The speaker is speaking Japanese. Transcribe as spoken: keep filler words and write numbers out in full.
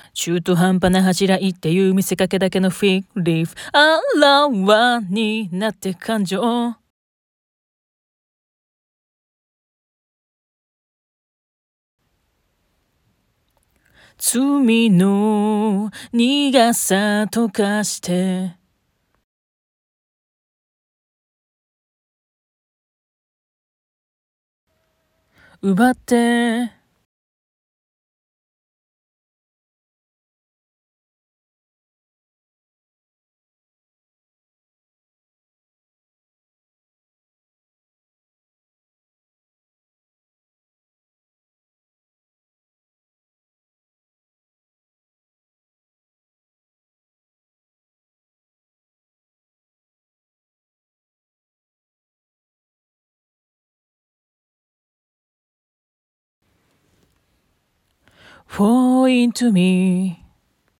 中途半端な恥じらいっていう見せかけだけのフィックリーフ。あらわになって感情。罪の苦さ溶かして奪ってFall into me